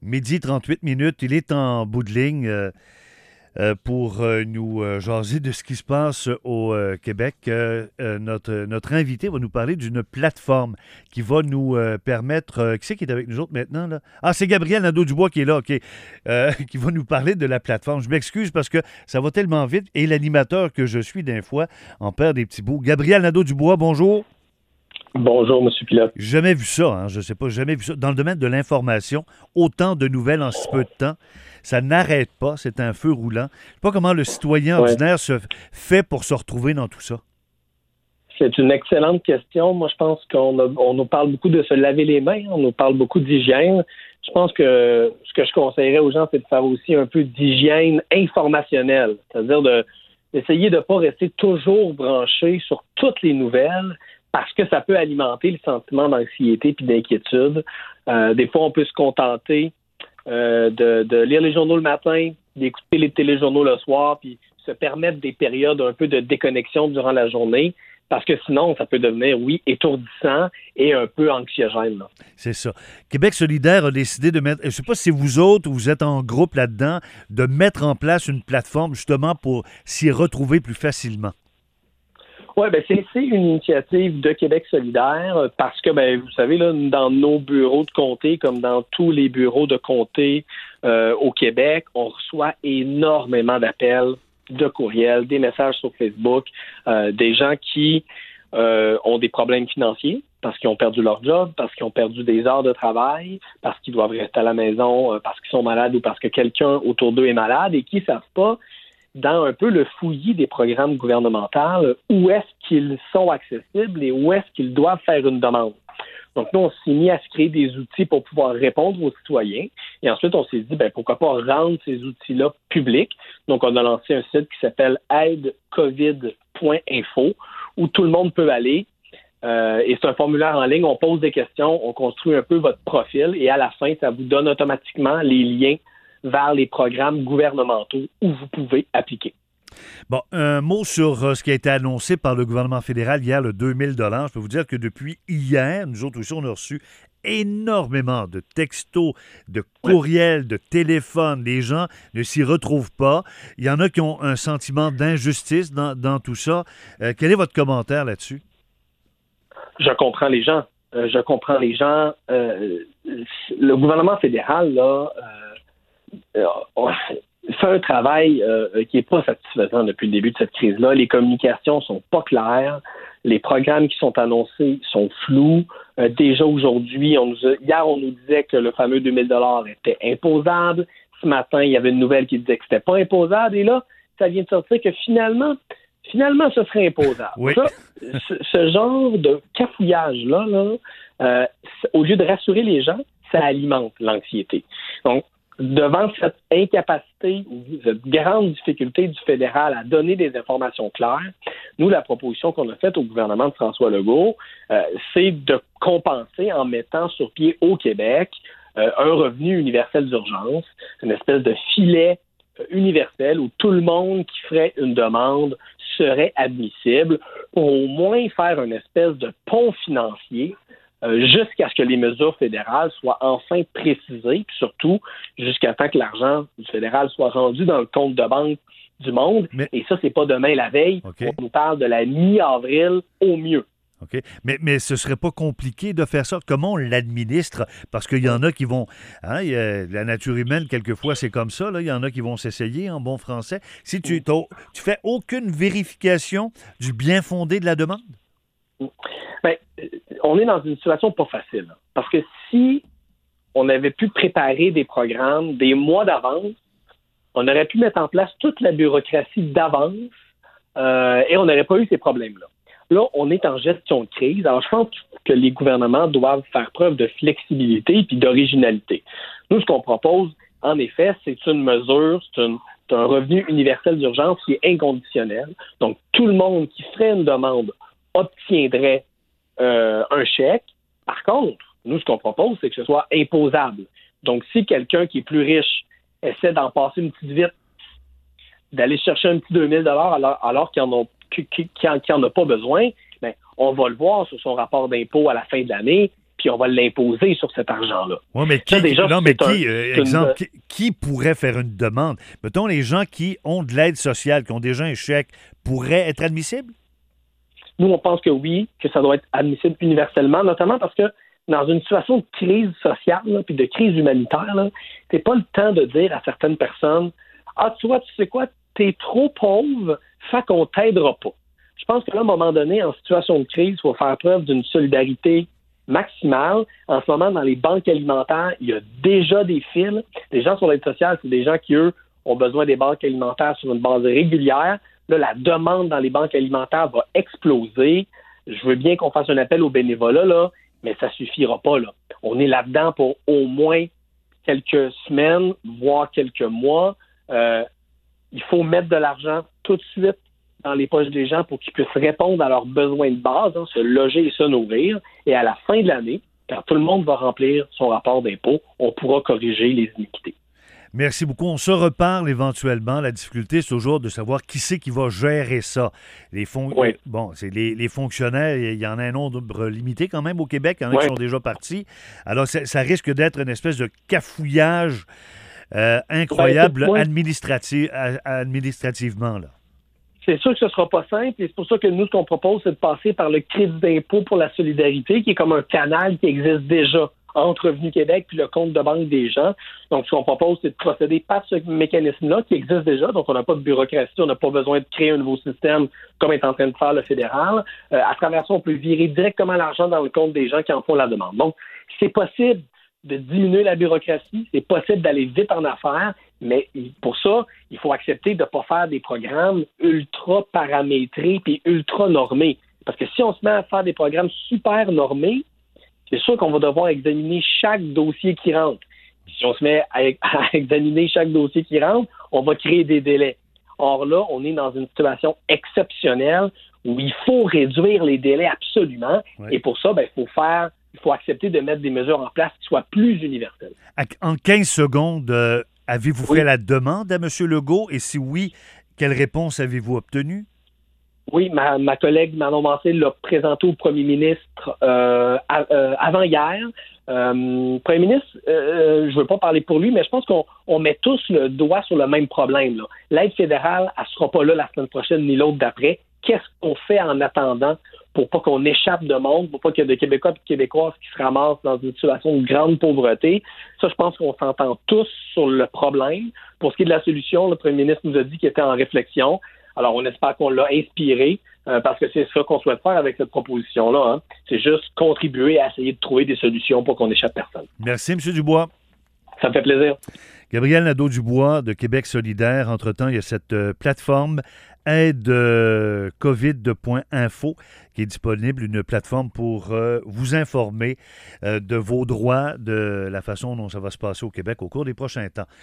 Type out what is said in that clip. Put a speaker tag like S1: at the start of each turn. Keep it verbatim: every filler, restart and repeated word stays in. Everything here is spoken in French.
S1: Midi trente-huit minutes. Il est en bout de ligne euh, euh, pour euh, nous euh, jaser de ce qui se passe au euh, Québec. Euh, euh, notre, notre invité va nous parler d'une plateforme qui va nous euh, permettre... euh, qui c'est qui est avec nous autres maintenant, là? Ah, c'est Gabriel Nadeau-Dubois qui est là, OK. Euh, qui va nous parler de la plateforme. Je m'excuse parce que ça va tellement vite et l'animateur que je suis d'un fois en perd des petits bouts. Gabriel Nadeau-Dubois, bonjour.
S2: Bonjour, M. Pilote.
S1: Jamais vu ça, hein, je ne sais pas, jamais vu ça. Dans le domaine de l'information, autant de nouvelles en si peu de temps, ça n'arrête pas, c'est un feu roulant. Je ne sais pas comment le citoyen
S2: Ouais.
S1: ordinaire se fait pour se retrouver dans tout ça.
S2: C'est une excellente question. Moi, je pense qu'on a- on nous parle beaucoup de se laver les mains, on nous parle beaucoup d'hygiène. Je pense que ce que je conseillerais aux gens, c'est de faire aussi un peu d'hygiène informationnelle, c'est-à-dire de, d'essayer de ne pas rester toujours branché sur toutes les nouvelles, parce que ça peut alimenter le sentiment d'anxiété puis d'inquiétude. Euh, des fois, on peut se contenter euh, de, de lire les journaux le matin, d'écouter les téléjournaux le soir, puis se permettre des périodes un peu de déconnexion durant la journée, parce que sinon, ça peut devenir, oui, étourdissant et un peu anxiogène, là.
S1: C'est ça. Québec solidaire a décidé de mettre, je ne sais pas si c'est vous autres ou vous êtes en groupe là-dedans, de mettre en place une plateforme justement pour s'y retrouver plus facilement.
S2: Oui, ben c'est, c'est une initiative de Québec solidaire euh, parce que, ben, vous savez, là, dans nos bureaux de comté, comme dans tous les bureaux de comté euh, au Québec, on reçoit énormément d'appels, de courriels, des messages sur Facebook, euh, des gens qui euh, ont des problèmes financiers parce qu'ils ont perdu leur job, parce qu'ils ont perdu des heures de travail, parce qu'ils doivent rester à la maison, euh, parce qu'ils sont malades ou parce que quelqu'un autour d'eux est malade et qui ne savent pas dans un peu le fouillis des programmes gouvernementaux, où est-ce qu'ils sont accessibles et où est-ce qu'ils doivent faire une demande. Donc, nous, on s'est mis à se créer des outils pour pouvoir répondre aux citoyens. Et ensuite, on s'est dit, ben, pourquoi pas rendre ces outils-là publics. Donc, on a lancé un site qui s'appelle aide covid point info, où tout le monde peut aller. Euh, et c'est un formulaire en ligne. On pose des questions, on construit un peu votre profil et à la fin, ça vous donne automatiquement les liens vers les programmes gouvernementaux où vous pouvez appliquer.
S1: Bon, un mot sur euh, ce qui a été annoncé par le gouvernement fédéral hier, le deux mille dollars. Je peux vous dire que depuis hier, nous autres aussi, on a reçu énormément de textos, de courriels, de téléphones. Les gens ne s'y retrouvent pas. Il y en a qui ont un sentiment d'injustice dans, dans tout ça. Euh, quel est votre commentaire là-dessus?
S2: Je comprends les gens. Euh, je comprends les gens. Euh, le gouvernement fédéral, là, euh, euh, fait un travail euh, qui n'est pas satisfaisant depuis le début de cette crise-là. Les communications sont pas claires. Les programmes qui sont annoncés sont flous. Euh, déjà aujourd'hui, on nous a, hier, on nous disait que le fameux deux mille dollars était imposable. Ce matin, il y avait une nouvelle qui disait que c'était pas imposable. Et là, ça vient de sortir que finalement, finalement, ce serait imposable.
S1: Oui.
S2: Ça, ce, ce genre de cafouillage-là, là, euh, au lieu de rassurer les gens, ça alimente l'anxiété. Donc, devant cette incapacité ou cette grande difficulté du fédéral à donner des informations claires, nous, la proposition qu'on a faite au gouvernement de François Legault, euh, c'est de compenser en mettant sur pied au Québec euh, un revenu universel d'urgence, une espèce de filet euh, universel où tout le monde qui ferait une demande serait admissible pour au moins faire une espèce de pont financier Euh, jusqu'à ce que les mesures fédérales soient enfin précisées, puis surtout jusqu'à temps que l'argent du fédéral soit rendu dans le compte de banque du monde.
S1: Mais...
S2: Et ça, c'est pas demain la veille.
S1: Okay.
S2: On nous parle de la mi-avril au mieux.
S1: OK. Mais, mais ce serait pas compliqué de faire ça? Comment on l'administre? Parce qu'il y en a qui vont... Hein, y a, la nature humaine, quelquefois, c'est comme ça. Là. Il y en a qui vont s'essayer en bon français. Si tu tu fais aucune vérification du bien fondé de la demande?
S2: Bien, on est dans une situation pas facile. Parce que si on avait pu préparer des programmes des mois d'avance, on aurait pu mettre en place toute la bureaucratie d'avance euh, et on n'aurait pas eu ces problèmes-là. Là, on est en gestion de crise. Alors, je pense que les gouvernements doivent faire preuve de flexibilité et d'originalité. Nous, ce qu'on propose, en effet, c'est une mesure, c'est, une, c'est un revenu universel d'urgence qui est inconditionnel. Donc, tout le monde qui ferait une demande obtiendrait euh, un chèque. Par contre, nous, ce qu'on propose, c'est que ce soit imposable. Donc, si quelqu'un qui est plus riche essaie d'en passer une petite vite, d'aller chercher un petit deux mille dollars alors, alors qu'il n'en a, qu'il en, qu'il en a pas besoin, bien, on va le voir sur son rapport d'impôt à la fin de l'année, puis on va l'imposer sur cet argent-là.
S1: Oui, mais qui,
S2: Ça, déjà,
S1: non, mais
S2: c'est
S1: qui,
S2: un-
S1: euh,
S2: c'est
S1: exemple,
S2: une-
S1: qui, qui pourrait faire une demande? Mettons, les gens qui ont de l'aide sociale, qui ont déjà un chèque, pourraient être admissibles?
S2: Nous, on pense que oui, que ça doit être admissible universellement, notamment parce que dans une situation de crise sociale là, puis de crise humanitaire, là, c'est pas le temps de dire à certaines personnes ah, tu vois, tu sais quoi, t'es trop pauvre, fait qu'on t'aidera pas. Je pense que là, à un moment donné, en situation de crise, il faut faire preuve d'une solidarité maximale. En ce moment, dans les banques alimentaires, il y a déjà des fils. Les gens sur l'aide sociale, c'est des gens qui, eux, ont besoin des banques alimentaires sur une base régulière. Là, la demande dans les banques alimentaires va exploser. Je veux bien qu'on fasse un appel au bénévolat, là, mais ça suffira pas, là. On est là-dedans pour au moins quelques semaines, voire quelques mois. Euh, il faut mettre de l'argent tout de suite dans les poches des gens pour qu'ils puissent répondre à leurs besoins de base, hein, se loger et se nourrir. Et à la fin de l'année, quand tout le monde va remplir son rapport d'impôt, on pourra corriger les iniquités.
S1: Merci beaucoup. On se reparle éventuellement. La difficulté, c'est toujours de savoir qui c'est qui va gérer ça. Les fon-
S2: Oui.
S1: Bon, c'est les, les fonctionnaires, il y en a un nombre limité quand même au Québec. Il y en a
S2: Oui.
S1: qui sont déjà partis. Alors, ça, ça risque d'être une espèce de cafouillage euh, incroyable
S2: Ouais,
S1: administrati- à- administrativement, là.
S2: C'est sûr que ce ne sera pas simple et c'est pour ça que nous, ce qu'on propose, c'est de passer par le crédit d'impôt pour la solidarité, qui est comme un canal qui existe déjà entre Revenu Québec puis le compte de banque des gens. Donc, ce qu'on propose, c'est de procéder par ce mécanisme-là qui existe déjà. Donc, on n'a pas de bureaucratie, on n'a pas besoin de créer un nouveau système comme est en train de faire le fédéral. Euh, à travers ça, on peut virer directement l'argent dans le compte des gens qui en font la demande. Donc, c'est possible de diminuer la bureaucratie, c'est possible d'aller vite en affaires, mais pour ça, il faut accepter de ne pas faire des programmes ultra paramétrés puis ultra normés. Parce que si on se met à faire des programmes super normés, c'est sûr qu'on va devoir examiner chaque dossier qui rentre. Si on se met à, à examiner chaque dossier qui rentre, on va créer des délais. Or là, on est dans une situation exceptionnelle où il faut réduire les délais absolument.
S1: Oui.
S2: Et pour ça, ben, il faut faire, il faut accepter de mettre des mesures en place qui soient plus universelles.
S1: À- En quinze secondes, euh, avez-vous
S2: Oui.
S1: fait la demande à M. Legault? Et si oui, quelle réponse avez-vous obtenue?
S2: Oui, ma, ma collègue Manon Mancé l'a présenté au premier ministre euh, à, euh, avant-hier. Euh, premier ministre, euh, je ne veux pas parler pour lui, mais je pense qu'on on met tous le doigt sur le même problème, là. L'aide fédérale, elle ne sera pas là la semaine prochaine ni l'autre d'après. Qu'est-ce qu'on fait en attendant pour pas qu'on échappe de monde, pour pas qu'il y ait de Québécois et de Québécoises qui se ramassent dans une situation de grande pauvreté? Ça, je pense qu'on s'entend tous sur le problème. Pour ce qui est de la solution, le premier ministre nous a dit qu'il était en réflexion. Alors, on espère qu'on l'a inspiré euh, parce que c'est ça qu'on souhaite faire avec cette proposition-là. Hein. C'est juste contribuer à essayer de trouver des solutions pour qu'on n'échappe personne.
S1: Merci, M. Dubois.
S2: Ça me fait plaisir.
S1: Gabriel Nadeau-Dubois de Québec solidaire. Entre-temps, il y a cette euh, plateforme aide euh, covid point info qui est disponible, une plateforme pour euh, vous informer euh, de vos droits, de la façon dont ça va se passer au Québec au cours des prochains temps.